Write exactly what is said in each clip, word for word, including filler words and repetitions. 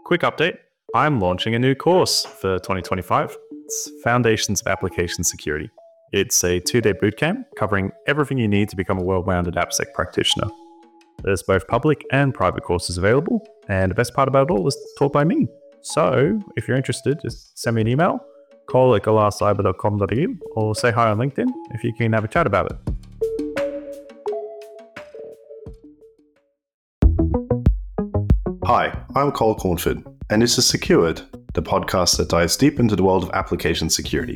Quick update. I'm launching a new course for twenty twenty-five. It's Foundations of Application Security. It's a two-day bootcamp covering everything you need to become a well-rounded AppSec practitioner. There's both public and private courses available, and the best part about it all is taught by me. So if you're interested, just send me an email, call at galar cyber dot com dot a u, or say hi on LinkedIn if you can have a chat about it. Hi, I'm Cole Cornford, and this is Secured, the podcast that dives deep into the world of application security.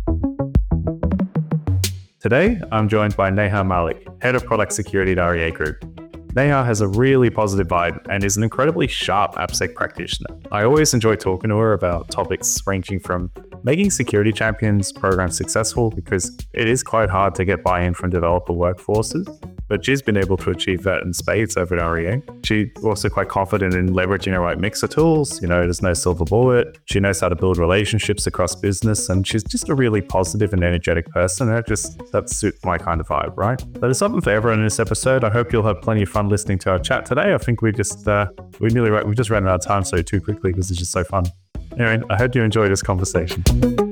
Today, I'm joined by Neha Malik, Head of Product Security at R E A Group. Neha has a really positive vibe and is an incredibly sharp AppSec practitioner. I always enjoy talking to her about topics ranging from making security champions programs successful, because it is quite hard to get buy-in from developer workforces, but she's been able to achieve that in spades over at R E A. She's also quite confident in leveraging the right mix of tools. You know, there's no silver bullet. She knows how to build relationships across business, and she's just a really positive and energetic person. That just that suits my kind of vibe, right? But there's something for everyone in this episode. I hope you'll have plenty of fun listening to our chat today. I think we just uh, we nearly we just ran out of time so too quickly because it's just so fun. Anyway, I hope you enjoy this conversation.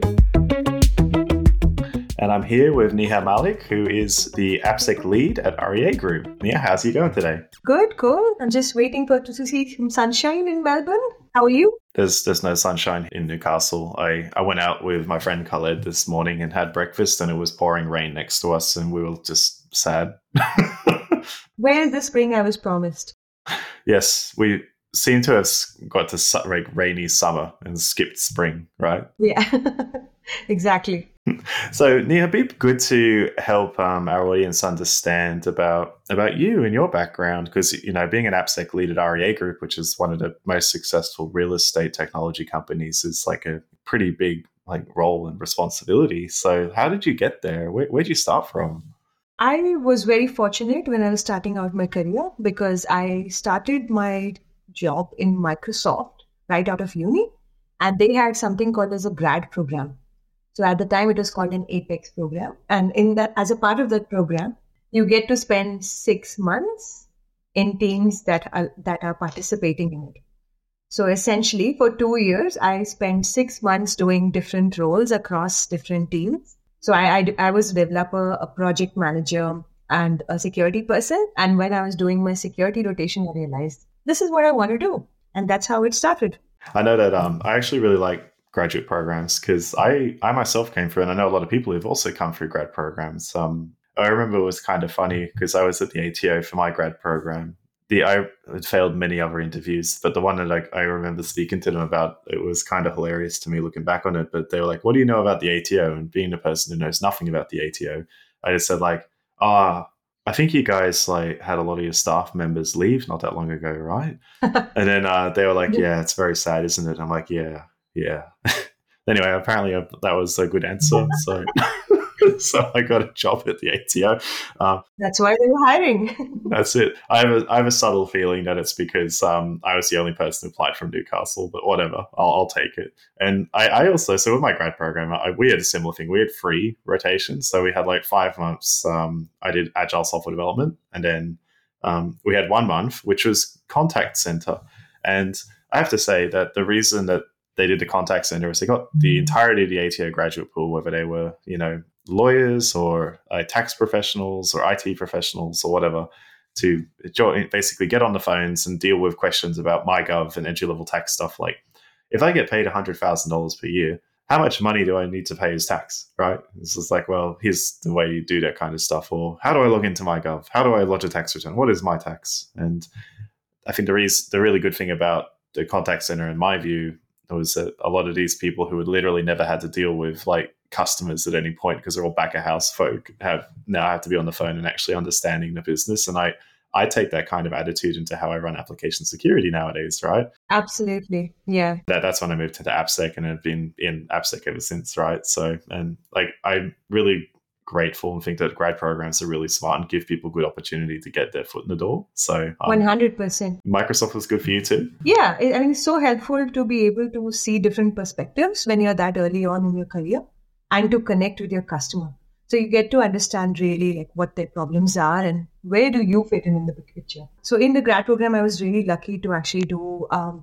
And I'm here with Neha Malik, who is the AppSec lead at R E A Group. Neha, how's you going today? Good, cool. I'm just waiting for to see some sunshine in Melbourne. How are you? There's there's no sunshine in Newcastle. I, I went out with my friend Khaled this morning and had breakfast, and it was pouring rain next to us, and we were just sad. Where is the spring I was promised? Yes, we seem to have got to su- like rainy summer and skipped spring, right? Yeah, exactly. So, Neha, it'd be good to help um, our audience understand about about you and your background, because, you know, being an AppSec lead at R E A Group, which is one of the most successful real estate technology companies, is like a pretty big like role and responsibility. So, how did you get there? Where where'd you start from? I was very fortunate when I was starting out my career, because I started my job in Microsoft right out of uni, and they had something called as a grad program. So at the time, it was called an Apex program. And in that, as a part of that program, you get to spend six months in teams that are, that are participating in it. So essentially, for two years, I spent six months doing different roles across different teams. So I, I, I was a developer, a project manager, and a security person. And when I was doing my security rotation, I realized this is what I want to do. And that's how it started. I know that um, I actually really like graduate programs, because I, I myself came through, and I know a lot of people who've also come through grad programs. Um, I remember it was kind of funny because I was at the A T O for my grad program. The I had failed many other interviews, but the one that I, I remember speaking to them about, it was kind of hilarious to me looking back on it. But they were like, "What do you know about the A T O?" And being a person who knows nothing about the A T O, I just said like, "Ah, oh, I think you guys like had a lot of your staff members leave not that long ago, right?" And then uh, they were like, "Yeah, it's very sad, isn't it?" I'm like, "Yeah." Yeah. Anyway, apparently uh, that was a good answer. So, so I got a job at the A T O. Um, that's why they were hiring. That's it. I have a I have a subtle feeling that it's because um, I was the only person who applied from Newcastle, but whatever, I'll, I'll take it. And I, I also, so with my grad program, I, we had a similar thing. We had free rotations, so we had like five months. Um, I did agile software development, and then um, we had one month, which was contact center. And I have to say that the reason that they did the contact center is they got the entirety of the A T O graduate pool, whether they were, you know, lawyers or uh, tax professionals or I T professionals or whatever, to join, basically get on the phones and deal with questions about MyGov and entry-level tax stuff. Like, if I get paid one hundred thousand dollars per year, how much money do I need to pay as tax, right? It's just like, well, here's the way you do that kind of stuff. Or how do I log into MyGov? How do I lodge a tax return? What is my tax? And I think the, reason, the really good thing about the contact center, in my view, was that a lot of these people who had literally never had to deal with like customers at any point, because they're all back of house folk, have now have to be on the phone and actually understanding the business. And I, I take that kind of attitude into how I run application security nowadays, right? Absolutely. Yeah. That, that's when I moved into AppSec, and I've been in AppSec ever since, right? So, and like, I'm really grateful and think that grad programs are really smart and give people good opportunity to get their foot in the door. So um, one hundred percent. Microsoft was good for you too? Yeah. I mean, it's so helpful to be able to see different perspectives when you're that early on in your career, and to connect with your customer. So you get to understand really like what their problems are and where do you fit in in the big picture. So in the grad program, I was really lucky to actually do um,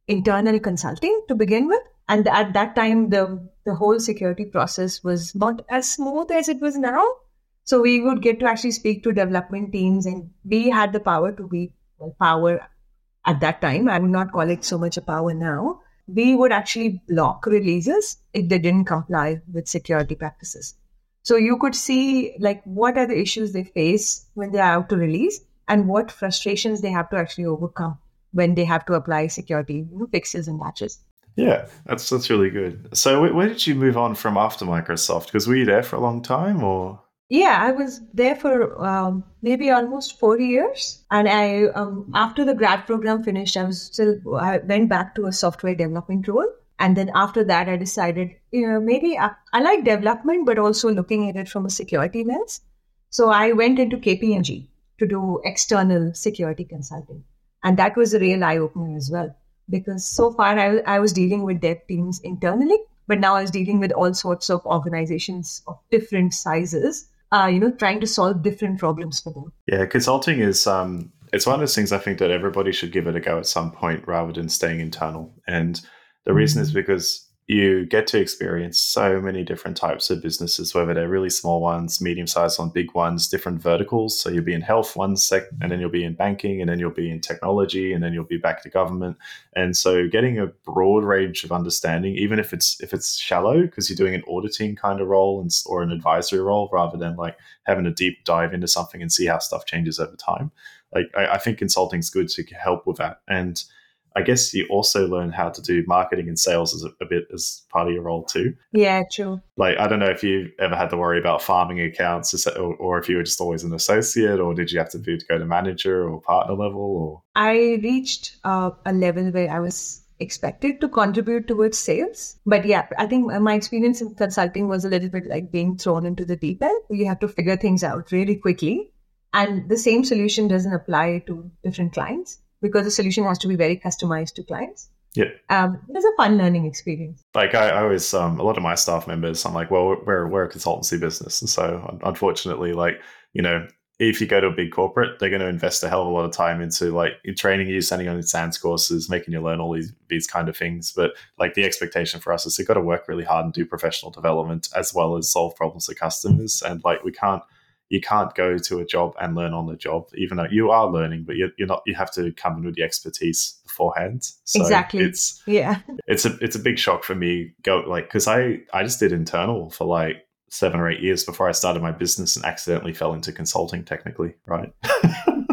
internal consulting to begin with. And at that time, the, the whole security process was not as smooth as it was now. So we would get to actually speak to development teams, and we had the power to be, well, power at that time. I would not call it so much a power now. We would actually block releases if they didn't comply with security practices. So you could see like what are the issues they face when they're out to release and what frustrations they have to actually overcome when they have to apply security, you know, fixes and patches. Yeah, that's that's really good. So where, where did you move on from after Microsoft? Because were you there for a long time or? Yeah, I was there for um, maybe almost four years. And I, um, after the grad program finished, I was still, I went back to a software development role. And then after that, I decided, you know, maybe I, I like development, but also looking at it from a security lens. So I went into K P M G to do external security consulting. And that was a real eye-opener as well. Because so far I, I was dealing with dev teams internally, but now I was dealing with all sorts of organizations of different sizes. Uh, you know, trying to solve different problems for them. Yeah, consulting is, um, it's one of those things I think that everybody should give it a go at some point rather than staying internal. And the reason is because you get to experience so many different types of businesses, whether they're really small ones, medium-sized ones, big ones, different verticals. So you'll be in health one sec, and then you'll be in banking, and then you'll be in technology, and then you'll be back to government. And so getting a broad range of understanding, even if it's if it's shallow, because you're doing an auditing kind of role and, or an advisory role, rather than like having a deep dive into something and see how stuff changes over time. Like I, I think consulting is good to help with that. And I guess you also learn how to do marketing and sales as a, a bit as part of your role too. Yeah, true. Like, I don't know if you ever had to worry about farming accounts or, or if you were just always an associate, or did you have to be to go to manager or partner level? Or I reached uh, a level where I was expected to contribute towards sales. But yeah, I think my experience in consulting was a little bit like being thrown into the deep end. You have to figure things out really quickly. And the same solution doesn't apply to different clients, because the solution has to be very customized to clients. Yeah. Um, it was a fun learning experience. Like I, I always, um, a lot of my staff members, I'm like, well, we're, we're a consultancy business. And so unfortunately, like, you know, if you go to a big corporate, they're going to invest a hell of a lot of time into like training you, sending you on SANS courses, making you learn all these, these kind of things. But like the expectation for us is you've got to work really hard and do professional development as well as solve problems for customers. And like, we can't, you can't go to a job and learn on the job, even though you are learning, but you're, you're not, you have to come in with the expertise beforehand. So exactly. It's, yeah. It's a, it's a big shock for me. Go like, cause I, I just did internal for like seven or eight years before I started my business and accidentally fell into consulting technically. Right. I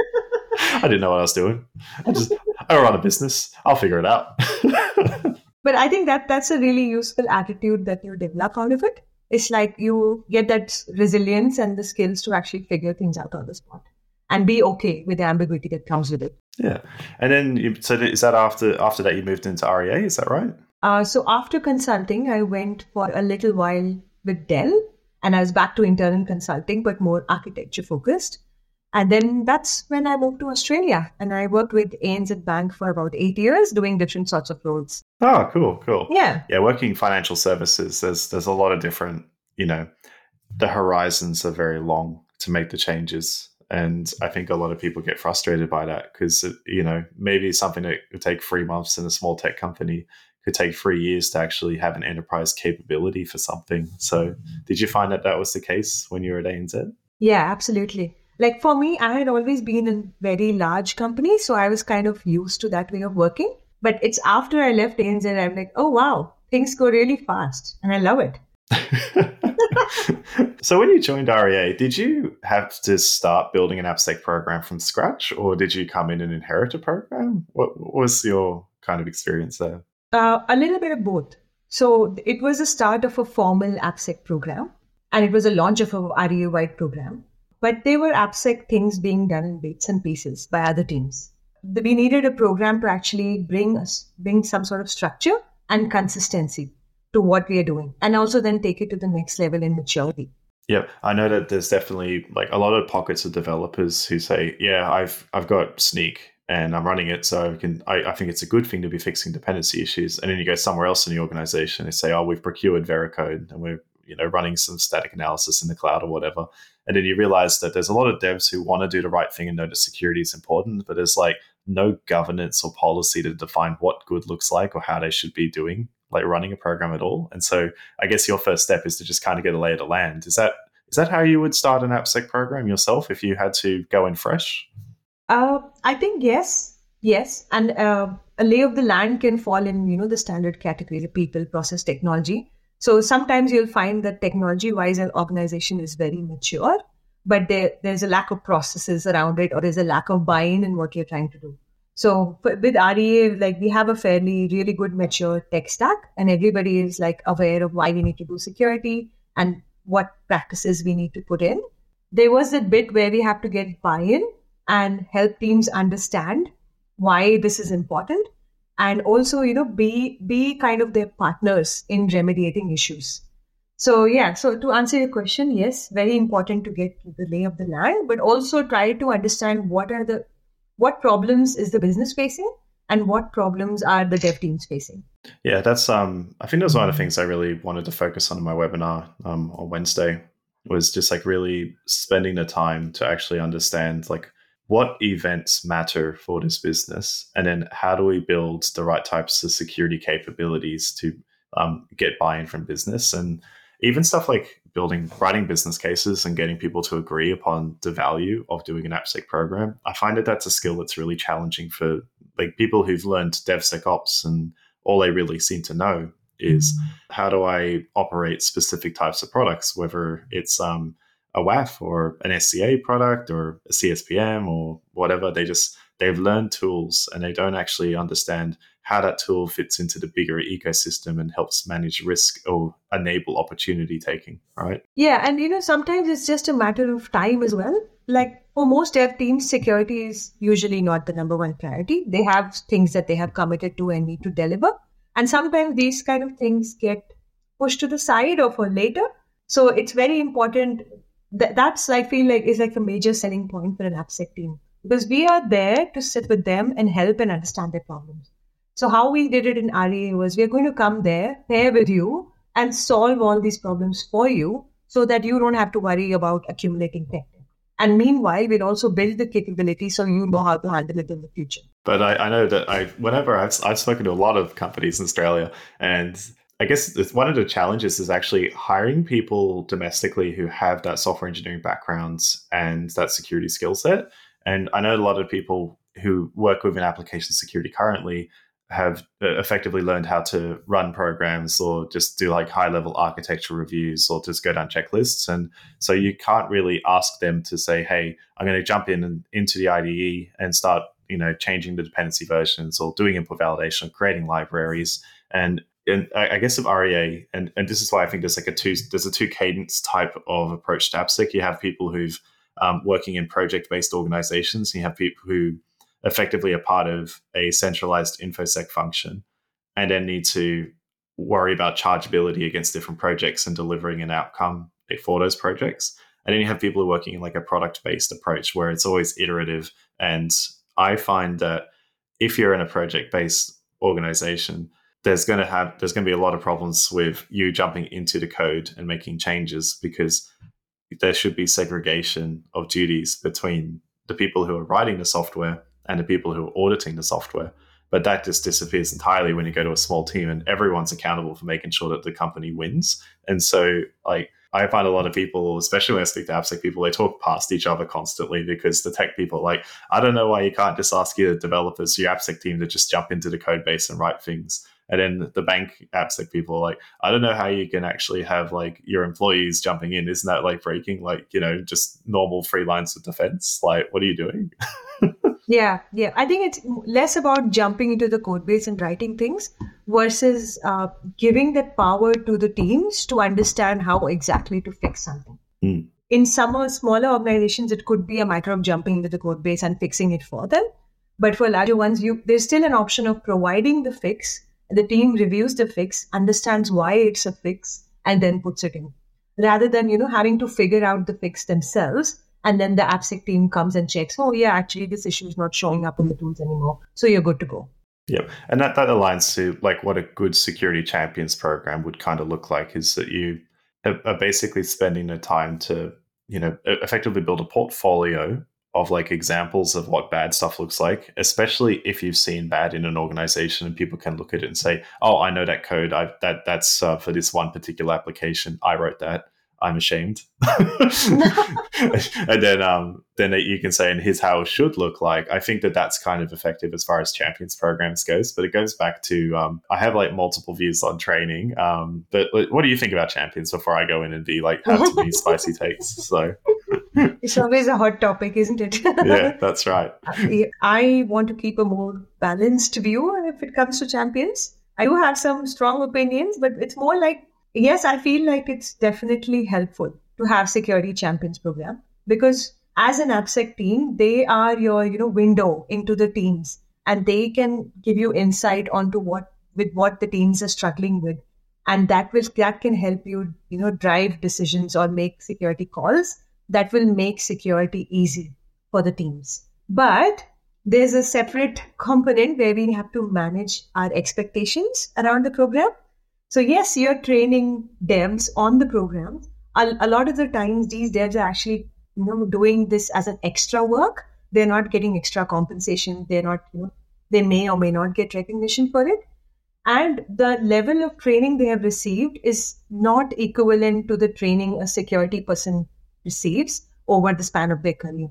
didn't know what I was doing. I just, I run a business. I'll figure it out. But I think that that's a really useful attitude that you develop out of it. It's like you get that resilience and the skills to actually figure things out on the spot and be okay with the ambiguity that comes with it. Yeah. And then, you, so is that after after that you moved into R E A? Is that right? Uh, so after consulting, I went for a little while with Dell, and I was back to internal consulting, but more architecture focused. And then that's when I moved to Australia, and I worked with A N Z Bank for about eight years doing different sorts of roles. Oh, cool, cool. Yeah. Yeah, working in financial services, there's there's a lot of different, you know, the horizons are very long to make the changes. And I think a lot of people get frustrated by that because, you know, maybe something that would take three months in a small tech company could take three years to actually have an enterprise capability for something. So did you find that that was the case when you were at A N Z? Yeah, absolutely. Like for me, I had always been in very large companies, so I was kind of used to that way of working. But it's after I left A N Z, I'm like, oh, wow, things go really fast and I love it. So when you joined R E A, did you have to start building an AppSec program from scratch, or did you come in and inherit a program? What, what was your kind of experience there? Uh, a little bit of both. So it was the start of a formal AppSec program, and it was a launch of a R E A-wide program. But there were AppSec things being done in bits and pieces by other teams. We needed a program to actually bring us, bring some sort of structure and consistency to what we are doing, and also then take it to the next level in maturity. Yeah, I know that there's definitely like a lot of pockets of developers who say, yeah, I've I've got Sneak and I'm running it, so I can I, I think it's a good thing to be fixing dependency issues. And then you go somewhere else in the organization and say, oh, we've procured Veracode and we're you know running some static analysis in the cloud or whatever. And then you realize that there's a lot of devs who want to do the right thing and know that security is important, but there's like no governance or policy to define what good looks like or how they should be doing, like running a program at all. And so I guess your first step is to just kind of get a lay of the land. Is that is that how you would start an AppSec program yourself if you had to go in fresh? Uh, I think yes, yes. And uh, a lay of the land can fall in, you know, the standard category, the people, process, technology. So sometimes you'll find that technology-wise, an organization is very mature, but there, there's a lack of processes around it, or there's a lack of buy-in in what you're trying to do. So with R E A, like we have a fairly, really good mature tech stack, and everybody is like aware of why we need to do security and what practices we need to put in. There was a bit where we have to get buy-in and help teams understand why this is important, and also, you know, be be kind of their partners in remediating issues. So yeah, so to answer your question, yes, very important to get the lay of the land, but also try to understand what are the what problems is the business facing and what problems are the dev teams facing. Yeah, that's um I think that was one of the things I really wanted to focus on in my webinar um on Wednesday, was just like really spending the time to actually understand like what events matter for this business, and then how do we build the right types of security capabilities to um, get buy-in from business, and even stuff like building, writing business cases and getting people to agree upon the value of doing an AppSec program. I find that that's a skill that's really challenging for like people who've learned DevSecOps, and all they really seem to know is how do I operate specific types of products, whether it's um, a W A F or an S C A product or a C S P M or whatever. They just, they've learned tools and they don't actually understand how that tool fits into the bigger ecosystem and helps manage risk or enable opportunity taking, right? Yeah, and you know, sometimes it's just a matter of time as well. Like for most dev teams, security is usually not the number one priority. They have things that they have committed to and need to deliver. And sometimes these kind of things get pushed to the side or for later. So it's very important. That, that's, I feel like, is like a major selling point for an AppSec team, because we are there to sit with them and help and understand their problems. So how we did it in R E A was, we're going to come there, pair with you, and solve all these problems for you so that you don't have to worry about accumulating tech. And meanwhile, we'll also build the capability so you know how to handle it in the future. But I, I know that I, whenever I've, I've spoken to a lot of companies in Australia, and I guess it's one of the challenges is actually hiring people domestically who have that software engineering backgrounds and that security skill set. And I know a lot of people who work within application security currently have effectively learned how to run programs or just do like high level architecture reviews or just go down checklists. And so you can't really ask them to say, hey, I'm going to jump in and into the I D E and start, you know, changing the dependency versions or doing input validation, creating libraries. And And I guess of R E A, and, and this is why I think there's like a two there's a two cadence type of approach to AppSec. You have people who've um, working in project based organizations, and you have people who effectively are part of a centralized InfoSec function, and then need to worry about chargeability against different projects and delivering an outcome for those projects. And then you have people who are working in like a product based approach where it's always iterative. And I find that if you're in a project based organization, there's going to have there's going to be a lot of problems with you jumping into the code and making changes, because there should be segregation of duties between the people who are writing the software and the people who are auditing the software. But that just disappears entirely when you go to a small team and everyone's accountable for making sure that the company wins. And so like I find a lot of people, especially when I speak to AppSec people, they talk past each other constantly, because the tech people are like, I don't know why you can't just ask your developers, your AppSec team, to just jump into the code base and write things. And then the bank AppSec people are like, I don't know how you can actually have like your employees jumping in. Isn't that like breaking like, you know, just normal three lines of defense? Like, what are you doing? Yeah, yeah. I think it's less about jumping into the code base and writing things versus uh, giving that power to the teams to understand how exactly to fix something. Mm. In some uh, smaller organizations, it could be a matter of jumping into the code base and fixing it for them. But for larger ones, you there's still an option of providing the fix. The team reviews the fix, understands why it's a fix, and then puts it in. Rather than, you know, having to figure out the fix themselves, and then the AppSec team comes and checks, oh yeah, actually this issue is not showing up in the tools anymore. So you're good to go. Yep. And that, that aligns to like what a good security champions program would kind of look like, is that you are basically spending the time to, you know, effectively build a portfolio of like examples of what bad stuff looks like, especially if you've seen bad in an organization and people can look at it and say, oh, I know that code. I that that's uh, for this one particular application. I wrote that. I'm ashamed. And then um, then you can say, and here's how it should look like. I think that that's kind of effective as far as champions programs goes. But it goes back to, um, I have like multiple views on training. Um, but what do you think about champions before I go in and be like, have too many spicy takes? So it's always a hot topic, isn't it? Yeah, that's right. I want to keep a more balanced view if it comes to champions. I do have some strong opinions, but it's more like, yes, I feel like it's definitely helpful to have security champions program, because as an AppSec team, they are your, you know, window into the teams, and they can give you insight onto what with what the teams are struggling with, and that will that can help you, you know, drive decisions or make security calls that will make security easy for the teams. But there's a separate component where we have to manage our expectations around the program. So yes, you're training devs on the program. A, a lot of the times, these devs are actually, you know, doing this as an extra work. They're not getting extra compensation. They're not, you know, they may or may not get recognition for it. And the level of training they have received is not equivalent to the training a security person receives over the span of their career.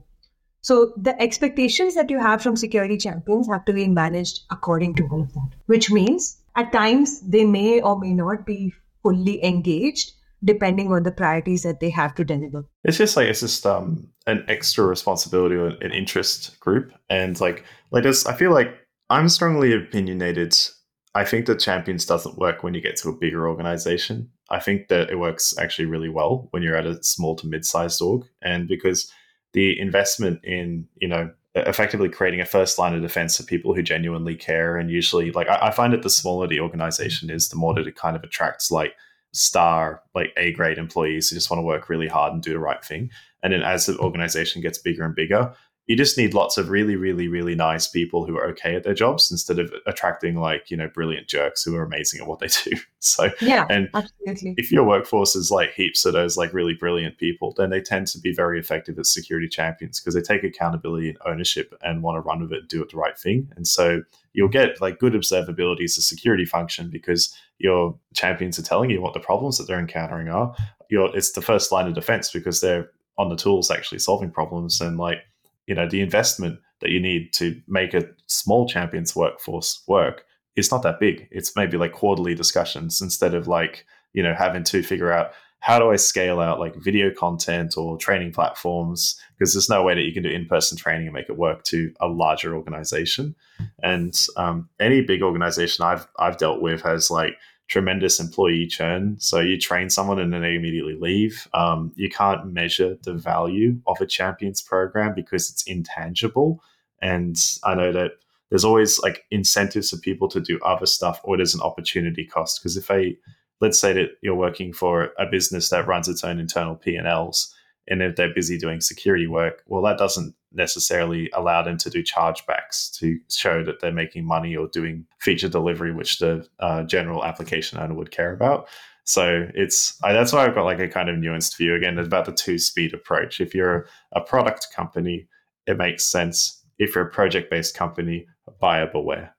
So the expectations that you have from security champions have to be managed according to all of that, which means at times they may or may not be fully engaged depending on the priorities that they have to deliver. It's just like, it's just um, an extra responsibility or an interest group. And like, like this, I feel like I'm strongly opinionated. I think that champions doesn't work when you get to a bigger organization. I think that it works actually really well when you're at a small to mid-sized org. And because the investment in, you know, effectively creating a first line of defense for people who genuinely care. And usually, like, I, I find that the smaller the organization is, the more that it kind of attracts like star, like A grade employees who just want to work really hard and do the right thing. And then as the organization gets bigger and bigger, you just need lots of really, really, really nice people who are okay at their jobs instead of attracting like, you know, brilliant jerks who are amazing at what they do. So, yeah, and absolutely. If your workforce is like heaps of those like really brilliant people, then they tend to be very effective as security champions because they take accountability and ownership and want to run with it and do it the right thing. And so you'll get like good observability as a security function because your champions are telling you what the problems that they're encountering are. You're, it's the first line of defense because they're on the tools actually solving problems. And like, you know, the investment that you need to make a small champions workforce work is not that big. It's maybe like quarterly discussions instead of like, you know, having to figure out how do I scale out like video content or training platforms, because there's no way that you can do in-person training and make it work to a larger organization. And um, any big organization I've I've dealt with has like tremendous employee churn. So you train someone and then they immediately leave. Um, you can't measure the value of a champions program because it's intangible. And I know that there's always like incentives for people to do other stuff, or there's an opportunity cost. Because if they, let's say that you're working for a business that runs its own internal P and Ls, and if they're busy doing security work, well, that doesn't necessarily allow them to do chargebacks to show that they're making money or doing feature delivery, which the uh, general application owner would care about. So it's I, that's why I've got like a kind of nuanced view. Again, about the two-speed approach. If you're a product company, it makes sense. If you're a project-based company, buyer beware.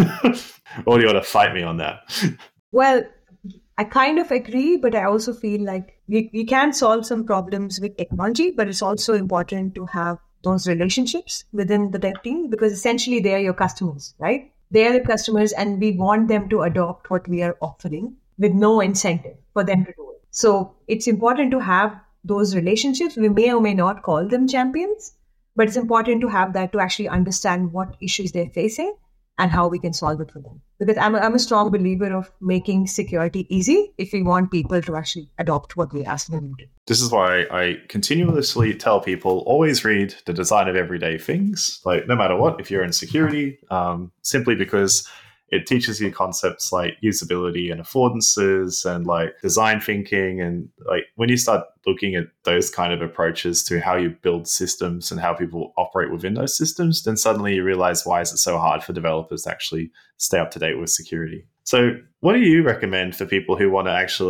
Or do you want to fight me on that? Well, I kind of agree, but I also feel like we, we can solve some problems with technology, but it's also important to have those relationships within the dev team because essentially they are your customers, right? They are the customers and we want them to adopt what we are offering with no incentive for them to do it. So it's important to have those relationships. We may or may not call them champions, but it's important to have that to actually understand what issues they're facing and how we can solve it for them. Because I'm a, I'm a strong believer of making security easy if we want people to actually adopt what we ask them to. This is why I continuously tell people, always read The Design of Everyday Things, like no matter what, if you're in security, um, simply because it teaches you concepts like usability and affordances and like design thinking. And like when you start looking at those kind of approaches to how you build systems and how people operate within those systems, then suddenly you realize, why is it so hard for developers to actually stay up to date with security? So what do you recommend for people who want to actually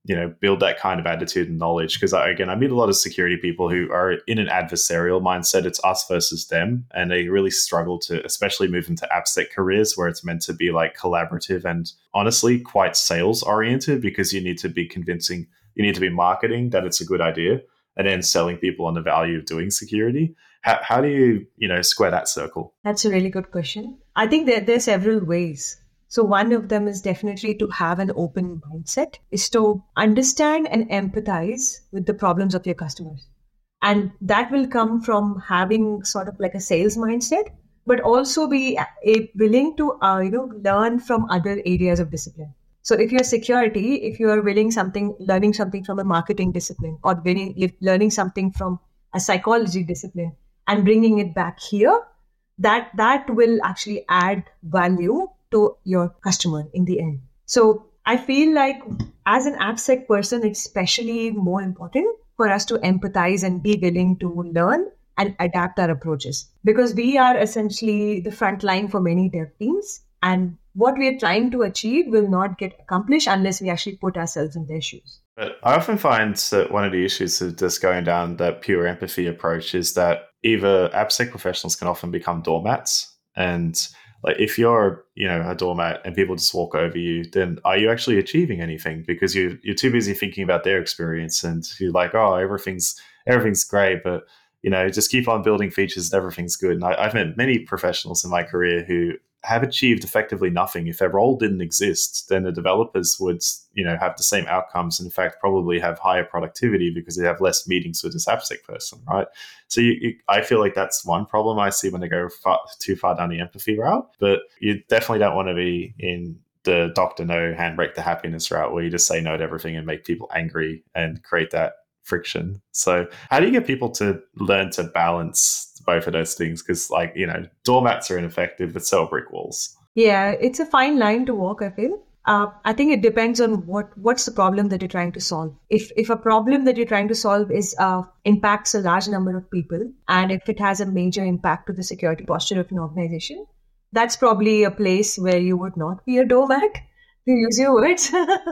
you know, build that kind of attitude and knowledge. Because again, I meet a lot of security people who are in an adversarial mindset. It's us versus them. And they really struggle to especially move into AppSec careers where it's meant to be like collaborative and honestly quite sales oriented, because you need to be convincing, you need to be marketing that it's a good idea and then selling people on the value of doing security. How, how do you, you know, square that circle? That's a really good question. I think that there are several ways. So one of them is definitely to have an open mindset, is to understand and empathize with the problems of your customers. And that will come from having sort of like a sales mindset, but also be a, willing to, uh, you know, learn from other areas of discipline. So if you're security, if you are willing something, learning something from a marketing discipline, or willing, learning something from a psychology discipline and bringing it back here, that that will actually add value to your customer in the end. So I feel like as an AppSec person, it's especially more important for us to empathize and be willing to learn and adapt our approaches, because we are essentially the front line for many dev teams. And what we are trying to achieve will not get accomplished unless we actually put ourselves in their shoes. But I often find that one of the issues of just going down that pure empathy approach is that either AppSec professionals can often become doormats. And like if you're, you know, a doormat and people just walk over you, then are you actually achieving anything? Because you you're too busy thinking about their experience, and you're like, oh, everything's everything's great, but you know, just keep on building features and everything's good. And I, I've met many professionals in my career who have achieved effectively nothing. If their role didn't exist, then the developers would, you know, have the same outcomes. And in fact, probably have higher productivity because they have less meetings with this AppSec person, right? So you, you, I feel like that's one problem I see when they go far, too far down the empathy route. But you definitely don't want to be in the Doctor No, handbrake the happiness route where you just say no to everything and make people angry and create that friction. So how do you get people to learn to balance both of those things? Because, like, you know, doormats are ineffective, but so are brick walls. Yeah, it's a fine line to walk, I feel. Uh, I think it depends on what what's the problem that you're trying to solve. If if a problem that you're trying to solve is uh, impacts a large number of people, and if it has a major impact to the security posture of an organization, that's probably a place where you would not be a doormat, to use your words.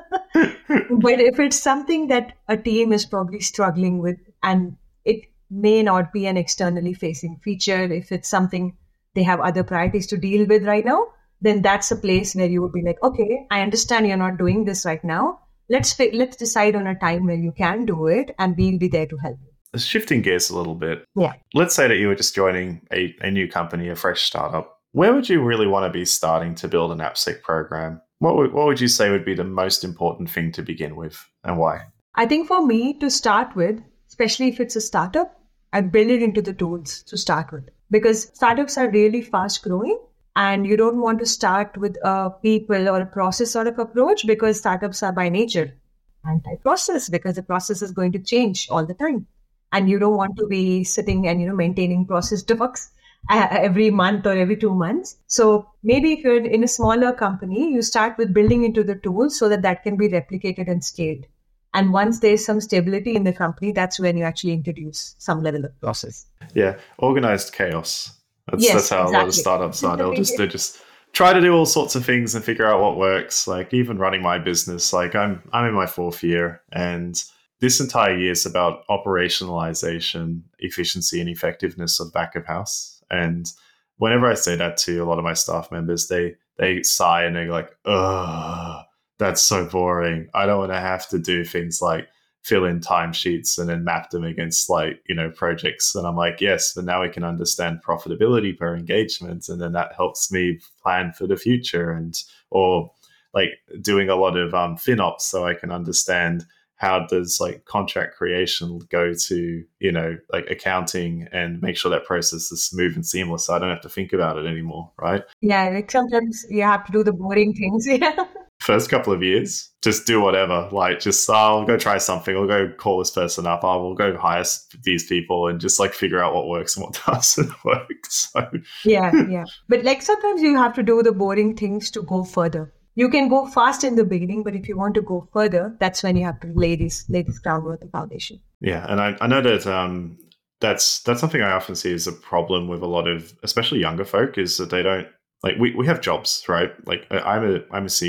But if it's something that a team is probably struggling with, and it may not be an externally facing feature, if it's something they have other priorities to deal with right now, then that's a place where you would be like, okay, I understand you're not doing this right now. Let's fi- let's decide on a time where you can do it, and we'll be there to help you. Shifting gears a little bit. Yeah. Let's say that you were just joining a, a new company, a fresh startup. Where would you really want to be starting to build an AppSec program? What would, what would you say would be the most important thing to begin with, and why? I think for me, to start with, especially if it's a startup, I'd build it into the tools to start with. Because startups are really fast growing, and you don't want to start with a people or a process sort of approach, because startups are by nature anti-process, because the process is going to change all the time. And you don't want to be sitting and, you know, maintaining process docs every month or every two months. So maybe if you're in a smaller company, you start with building into the tools so that that can be replicated and scaled. And once there's some stability in the company, that's when you actually introduce some level of process. Yeah, organized chaos. That's, yes, that's how exactly. A lot of startups are. They'll just, they just try to do all sorts of things and figure out what works. Like even running my business, like I'm I'm in my fourth year, and this entire year is about operationalization, efficiency, and effectiveness of back of house. And whenever I say that to a lot of my staff members, they they sigh and they're like, ugh, that's so boring. I don't want to have to do things like fill in timesheets and then map them against, like, you know, projects. And I'm like, yes, but now we can understand profitability per engagement. And then that helps me plan for the future, and or like doing a lot of um, FinOps so I can understand how does like contract creation go to, you know, like accounting, and make sure that process is smooth and seamless so I don't have to think about it anymore, right? Yeah, like sometimes you have to do the boring things. Yeah. First couple of years, just do whatever. Like just, oh, I'll go try something. I'll go call this person up. I will go hire these people and just like figure out what works and what doesn't work. So yeah, yeah. But like sometimes you have to do the boring things to go further. You can go fast in the beginning, but if you want to go further, that's when you have to lay this, lay this groundwork, the foundation. Yeah, and I, I know that um, that's that's something I often see as a problem with a lot of, especially younger folk, is that they don't, like, we, we have jobs, right? Like I'm a I'm a C E,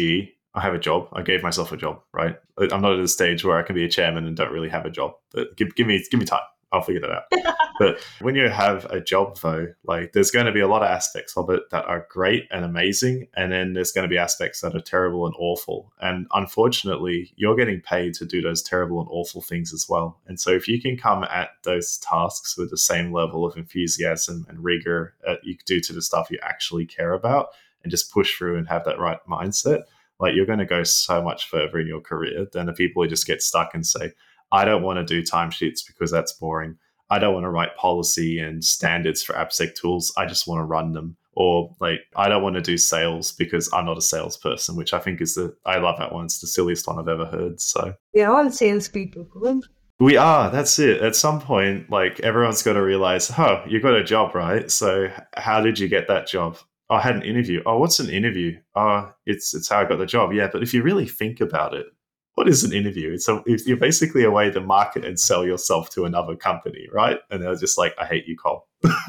I have a job. I gave myself a job, right? I'm not at a stage where I can be a chairman and don't really have a job. But give, give me give me time. I'll figure that out. But when you have a job, though, like there's going to be a lot of aspects of it that are great and amazing. And then there's going to be aspects that are terrible and awful. And unfortunately, you're getting paid to do those terrible and awful things as well. And so if you can come at those tasks with the same level of enthusiasm and rigor that you do to the stuff you actually care about and just push through and have that right mindset, like you're going to go so much further in your career than the people who just get stuck and say, I don't want to do timesheets because that's boring. I don't want to write policy and standards for AppSec tools. I just want to run them. Or like, I don't want to do sales because I'm not a salesperson, which I think is the, I love that one. It's the silliest one I've ever heard. So we're all salespeople. We are. That's it. At some point, like everyone's got to realize, oh, you got a job, right? So how did you get that job? Oh, I had an interview. Oh, what's an interview? Oh, it's it's how I got the job. Yeah, but if you really think about it, what is an interview? It's, a, it's you're basically a way to market and sell yourself to another company, right? And they're just like, I hate you, Cole.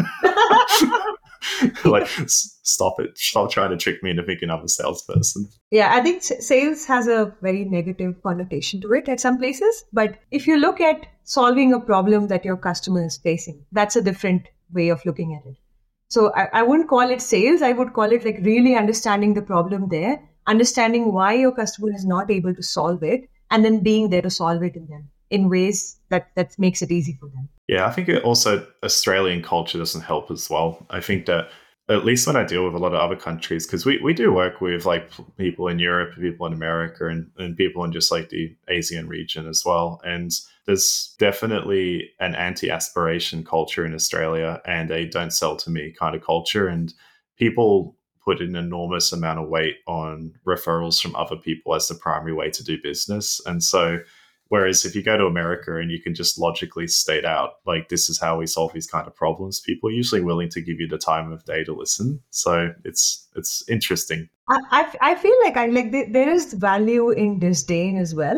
Like, s- stop it. Stop trying to trick me into thinking I'm a salesperson. Yeah, I think s- sales has a very negative connotation to it at some places. But if you look at solving a problem that your customer is facing, that's a different way of looking at it. So I, I wouldn't call it sales. I would call it like really understanding the problem there, understanding why your customer is not able to solve it, and then being there to solve it in them in ways that, that makes it easy for them. Yeah, I think it also Australian culture doesn't help as well. I think that at least when I deal with a lot of other countries, because we, we do work with like people in Europe, people in America, and, and people in just like the Asian region as well. And there's definitely an anti-aspiration culture in Australia and a don't sell to me kind of culture. And people put an enormous amount of weight on referrals from other people as the primary way to do business. And so whereas if you go to America and you can just logically state out, like, this is how we solve these kind of problems, people are usually willing to give you the time of day to listen. So it's it's interesting. I, I, I feel like I like th- there is value in disdain as well.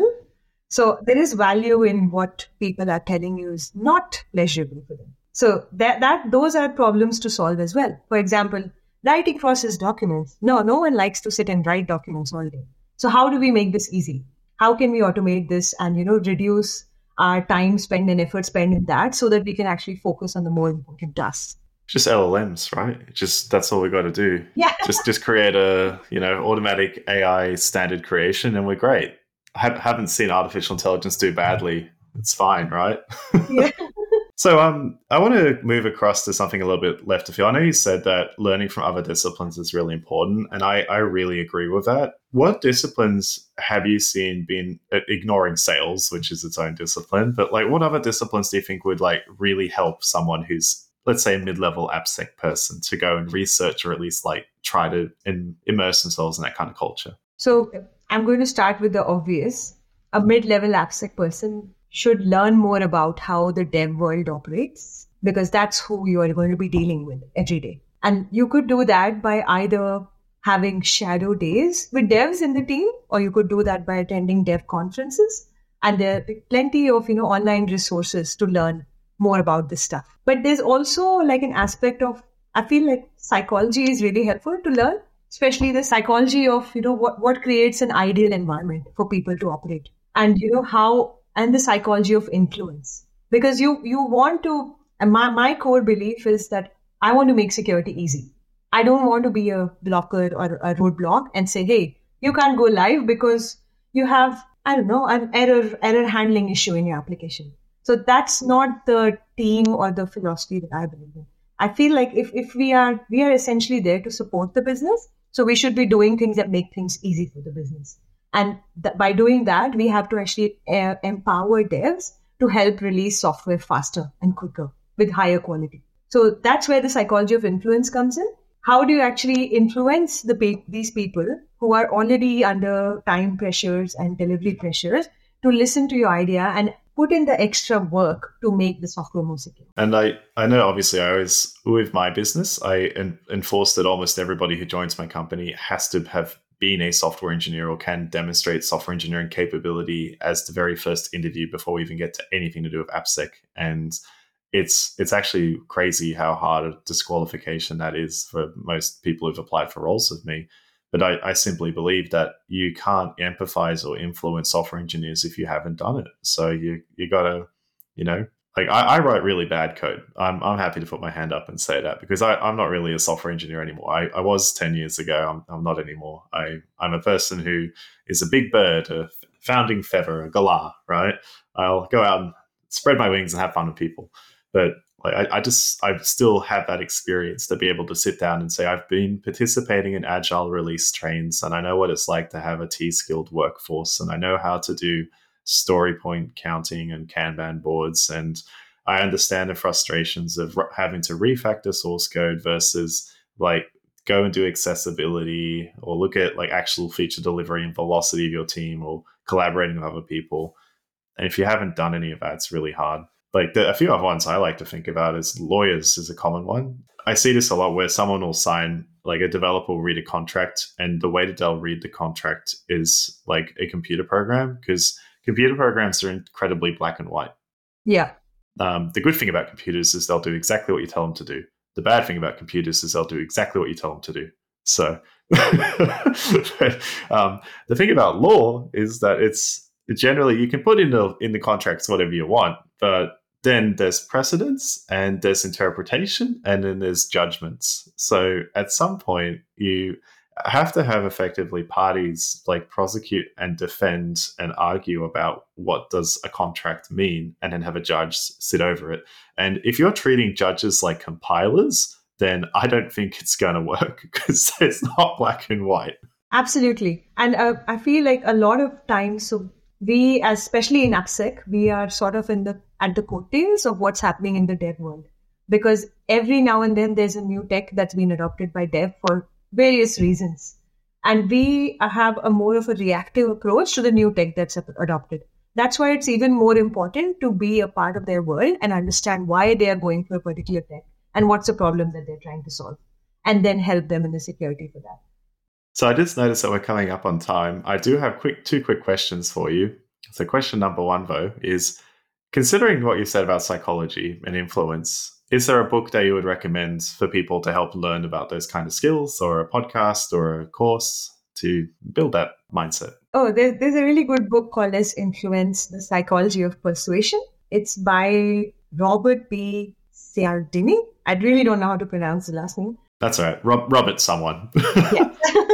So there is value in what people are telling you is not pleasurable for them. So that that those are problems to solve as well. For example, writing process documents. No, no one likes to sit and write documents all day. So how do we make this easy? How can we automate this and, you know, reduce our time spent and effort spent in that so that we can actually focus on the more important tasks? Just L L Ms, right? Just that's all we got to do. Yeah. just just create a, you know, automatic A I standard creation and we're great. I haven't seen artificial intelligence do badly. It's fine, right? Yeah. So um, I want to move across to something a little bit left of field. I know you said that learning from other disciplines is really important, and I, I really agree with that. What disciplines have you seen been, ignoring sales, which is its own discipline, but like what other disciplines do you think would like really help someone who's, let's say, a mid-level AppSec person to go and research or at least like try to in, immerse themselves in that kind of culture? So I'm going to start with the obvious. A mid-level AppSec person should learn more about how the dev world operates, because that's who you are going to be dealing with every day. And you could do that by either having shadow days with devs in the team, or you could do that by attending dev conferences. And there are plenty of, you know, online resources to learn more about this stuff. But there's also like an aspect of, I feel like psychology is really helpful to learn, especially the psychology of, you know, what, what creates an ideal environment for people to operate. And, you know, how and the psychology of influence. Because you you want to, and my, my core belief is that I want to make security easy. I don't want to be a blocker or a roadblock and say, hey, you can't go live because you have, I don't know, an error error handling issue in your application. So that's not the team or the philosophy that I believe in. I feel like if, if we are we are essentially there to support the business, so we should be doing things that make things easy for the business. And th- by doing that, we have to actually uh, empower devs to help release software faster and quicker with higher quality. So that's where the psychology of influence comes in. How do you actually influence the pe- these people who are already under time pressures and delivery pressures to listen to your idea and put in the extra work to make the software more secure? And I, I know, obviously, I always, with my business, I en- enforce that almost everybody who joins my company has to have been a software engineer or can demonstrate software engineering capability as the very first interview before we even get to anything to do with AppSec. And it's it's actually crazy how hard a disqualification that is for most people who've applied for roles with me. But I, I simply believe that you can't empathize or influence software engineers if you haven't done it. So you you gotta, you know, like I, I write really bad code. I'm I'm happy to put my hand up and say that because I, I'm not really a software engineer anymore. I, I was ten years ago. I'm I'm not anymore. I, I'm a person who is a big bird, a founding feather, a galah, right? I'll go out and spread my wings and have fun with people. But like I, I just I still have that experience to be able to sit down and say I've been participating in agile release trains and I know what it's like to have a T-skilled workforce and I know how to do story point counting and Kanban boards and I understand the frustrations of having to refactor source code versus like go and do accessibility or look at like actual feature delivery and velocity of your team or collaborating with other people. And if you haven't done any of that, it's really hard. Like the, a few other ones I like to think about is lawyers is a common one. I see this a lot where someone will sign, like a developer will read a contract and the way that they'll read the contract is like a computer program because computer programs are incredibly black and white. Yeah. Um, the good thing about computers is they'll do exactly what you tell them to do. The bad thing about computers is they'll do exactly what you tell them to do. So um, the thing about law is that it's generally you can put in the in the contracts whatever you want, but then there's precedents and there's interpretation and then there's judgments. So at some point you have to have effectively parties like prosecute and defend and argue about what does a contract mean and then have a judge sit over it. And if you're treating judges like compilers, then I don't think it's going to work because it's not black and white. Absolutely. And uh, I feel like a lot of times, so we, especially in AppSec, we are sort of in the at the coattails of what's happening in the dev world. Because every now and then there's a new tech that's been adopted by dev for various reasons. And we have a more of a reactive approach to the new tech that's adopted. That's why it's even more important to be a part of their world and understand why they are going for a particular tech and what's the problem that they're trying to solve, and then help them in the security for that. So I just noticed that we're coming up on time. I do have quick two quick questions for you. So question number one, though, is considering what you said about psychology and influence, is there a book that you would recommend for people to help learn about those kind of skills, or a podcast or a course to build that mindset? Oh, there, there's a really good book called as Influence, The Psychology of Persuasion. It's by Robert B. Cialdini. I really don't know how to pronounce the last name. That's all right. Rob, Robert someone. Yeah.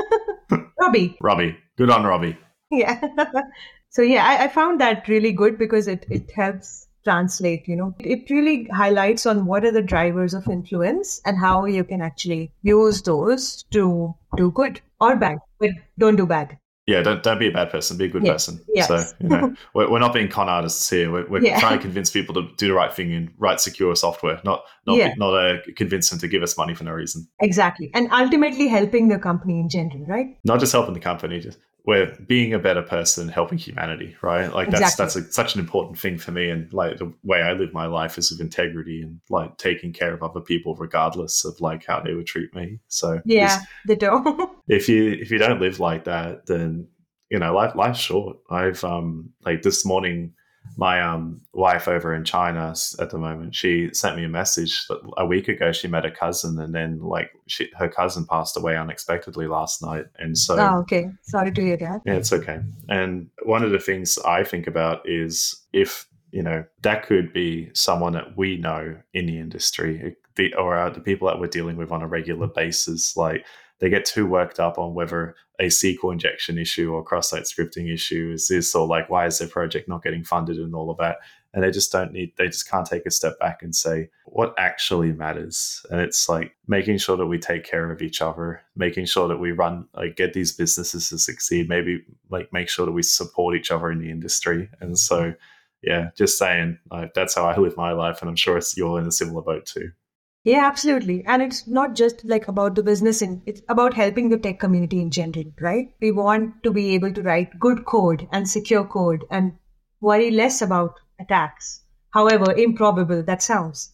Robbie. Robbie. Good on Robbie. Yeah. So yeah, I, I found that really good because it, it helps translate, you know, it really highlights on what are the drivers of influence and how you can actually use those to do good or bad, but don't do bad. Yeah, don't don't be a bad person, be a good yes. person. Yes. So, you know, we're, we're not being con artists here. We're, we're yeah. trying to convince people to do the right thing and write secure software, not not yeah. not uh, convince them to give us money for no reason. Exactly. And ultimately helping the company in general, right? Not just helping the company, just we're being a better person, helping humanity, right? Like that's exactly. that's a, such an important thing for me. And like the way I live my life is with integrity and like taking care of other people regardless of like how they would treat me. So yeah, ditto. if you if you don't live like that, then you know, life life's short. I've um like this morning, my um wife over in China at the moment, she sent me a message that a week ago she met a cousin, and then like she, her cousin passed away unexpectedly last night, and so oh, okay, sorry to hear that. Yeah, it's okay. And one of the things I think about is if you know that could be someone that we know in the industry, the, or uh, the people that we're dealing with on a regular basis, like. They get too worked up on whether a S Q L injection issue or cross-site scripting issue is this, or like, why is their project not getting funded and all of that? And they just don't need, they just can't take a step back and say, what actually matters? And it's like making sure that we take care of each other, making sure that we run, like get these businesses to succeed, maybe like make sure that we support each other in the industry. And so, yeah, just saying, like, that's how I live my life. And I'm sure it's, you're in a similar boat too. Yeah, absolutely. And it's not just like about the business, and it's about helping the tech community in general, right? We want to be able to write good code and secure code and worry less about attacks, however improbable that sounds.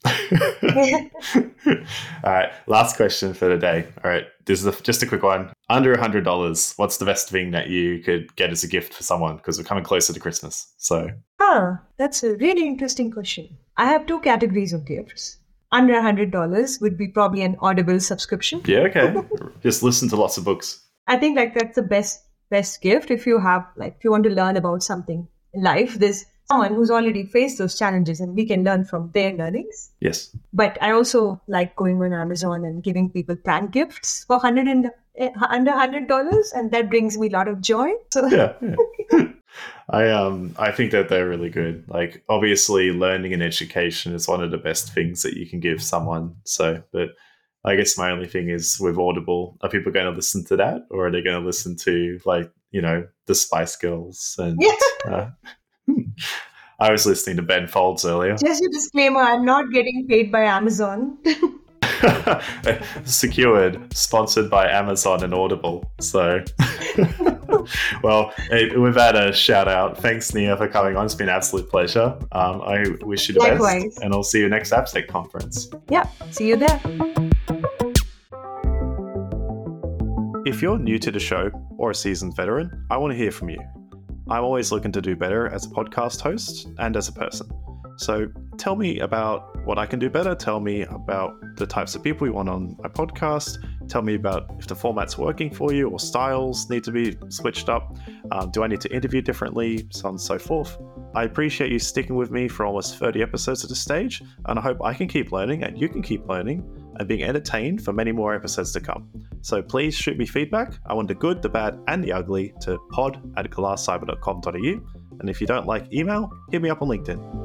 All right, last question for the day. All right, this is a, just a quick one. Under one hundred dollars, what's the best thing that you could get as a gift for someone? Because we're coming closer to Christmas. So, huh, that's a really interesting question. I have two categories of gifts. Under one hundred dollars would be probably an Audible subscription. Yeah, okay. Just listen to lots of books. I think like that's the best best gift if you have like if you want to learn about something in life. There's someone who's already faced those challenges and we can learn from their learnings. Yes. But I also like going on Amazon and giving people prank gifts for hundred and uh, under hundred dollars, and that brings me a lot of joy. So yeah. yeah. I um I think that they're really good. Like obviously learning and education is one of the best things that you can give someone. So but I guess my only thing is with Audible, are people going to listen to that, or are they going to listen to like, you know, the Spice Girls? And uh, I was listening to Ben Folds earlier. Just a disclaimer, I'm not getting paid by Amazon. Secured, sponsored by Amazon and Audible. So, well, hey, we've had a shout out. Thanks, Nia, for coming on. It's been an absolute pleasure. Um, I wish you the Likewise. best, and I'll see you next AppSec conference. Yeah, see you there. If you're new to the show or a seasoned veteran, I want to hear from you. I'm always looking to do better as a podcast host and as a person. So tell me about what I can do better. Tell me about the types of people you want on my podcast. Tell me about if the format's working for you or styles need to be switched up. Um, do I need to interview differently? So on and so forth. I appreciate you sticking with me for almost thirty episodes at this stage, and I hope I can keep learning and you can keep learning and being entertained for many more episodes to come. So please shoot me feedback. I want the good, the bad, and the ugly to pod at glasscyber dot com dot a u. And if you don't like email, hit me up on LinkedIn.